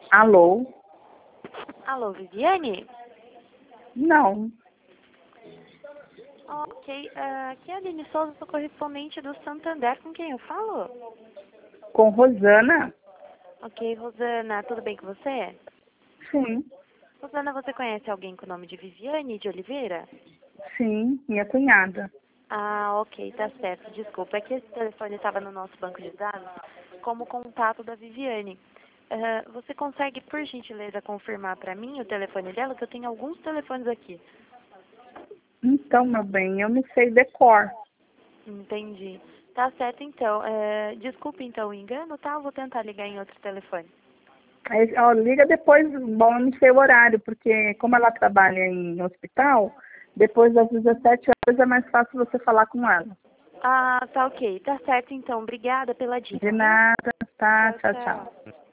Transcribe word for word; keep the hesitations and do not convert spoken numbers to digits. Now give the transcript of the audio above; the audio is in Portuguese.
Alô? Alô, Viviane? Não. Ok, ah, aqui é a Aline Souza, sou correspondente do Santander, com quem eu falo? Com Rosana? Ok, Rosana, tudo bem com você? Sim. Rosana, você conhece alguém com o nome de Viviane de Oliveira? Sim, minha cunhada. Ah, ok, tá certo, desculpa, é que esse telefone estava no nosso banco de dados como contato da Viviane. Ah, você consegue, por gentileza, confirmar para mim o telefone dela, que eu tenho alguns telefones aqui. Então, meu bem, eu não sei decor. Entendi. Tá certo, então. É, desculpe, então, o engano, tá? Eu vou tentar ligar em outro telefone. Aí, ó, liga depois, bom, eu não sei o horário, porque como ela trabalha em hospital, depois das dezessete horas é mais fácil você falar com ela. Ah, tá ok. Tá certo, então. Obrigada pela dica, De viu? nada, tá? Tchau, Tchau, tchau. tchau.